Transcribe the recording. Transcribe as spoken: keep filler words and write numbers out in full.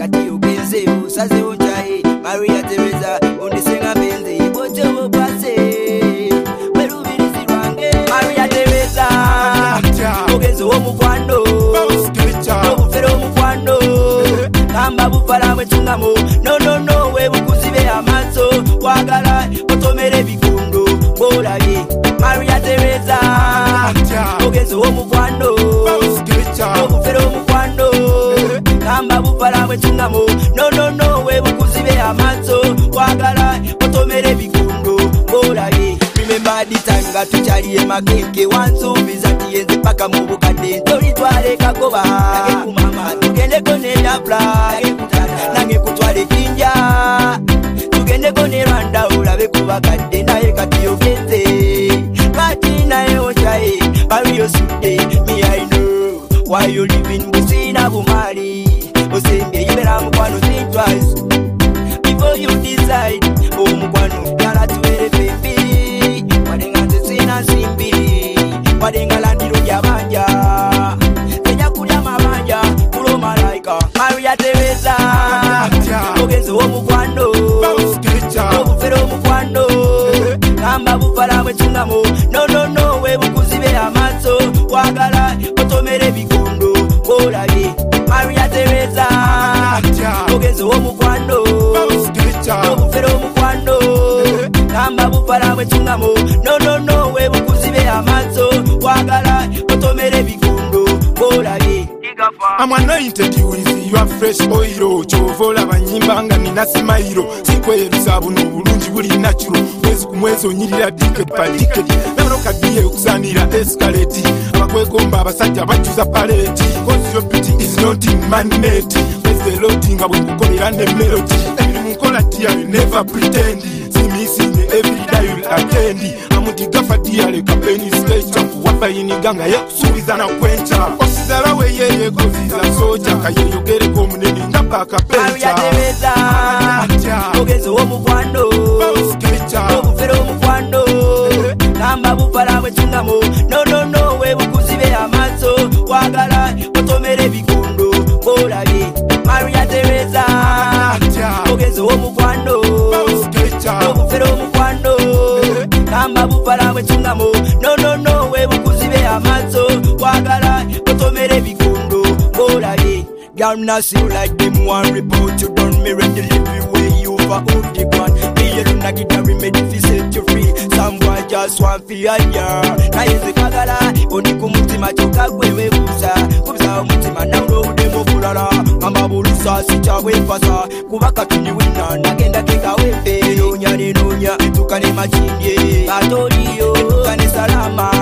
kati ugenze usaze unjaye Maria Teresa undisenga benze ibote obase werubirizi rwange Maria Teresa ugenze wo mukwano obufere omukwano kamba bufala mwechungamo no no no we bukuzibe amaso wagala otomere bikundo bolaye Maria Teresa ugenze wo mukwano obufere omukwano kamba bufala mwechungamo no no no we bukuzibe amaso wagala otomere bikundo bolaye remember the time nga tuchaliye makeke wansubiza tiyenze paka mu bukadde ntoli twale kagoba nage kumama tugende kone yapla nage kutwale kinja tugende kone rwanda ulabe kubakadde naye kati ogenze kati naye ochaye Mario Sude me I know why you living busina bumali osembe yibera mukwano think twice before you decide oh mukwano yala tuwere baby wadenga sina simbi wadenga landiro yabanja tenya kulya mabanja kulo malaika Maria Teresa ogenze wo mukwano obufere omukwano kamba bufala mwechungamo no no no we bukuzibe amaso wagala otomere bikundo bolaye Maria Teresa ogenze wo mukwano obufere omukwano kamba bufala mwechungamo no no no we bukuzibe amaso wagala otomere bikundo bolaye I'm anointed with your fresh oil chovola banyimbanga nina simairo sikweruza buno bulungi buli natural mwezi kumwezi onyirira dike palike nabano kadiye okusanira escalate abakwegomba abasajja bajuza palette cause your beauty is not in man-made with the loading abwe kukolera ne melody every mukola tia you never pretend see me sing every day you attend amudi gafa dia le kapeni skate wapa iniganga ye subiza na kwencha osizala we yeye goziza soja kayeyogere ko munene ndapa kapencha Maria Teresa ogenze wo mukwano obufere omukwano kamba bufala mwechungamo no no no we bukuzibe amaso wagala otomere bikundo bolaye Maria Teresa ogenze wo mukwano obufere omukwano kamba bufala mwechungamo no no no we bukuzibe amaso wagala otomere bikundo bolaye Girl, not see you like them one report you done me ready delivery way you for all the one. Me you don't get a remedy fi set you free. Someone just want fi a year. Na yeze kagala, oni kumutima choka kwewe kusa. Kusa umutima na ude mo fulala. Kamba bulusa sicha we pasa. Kubaka tuni wina nagenda keka wepe. Nonya ni nonya, tukane machindye. Batoriyo, tukane salama.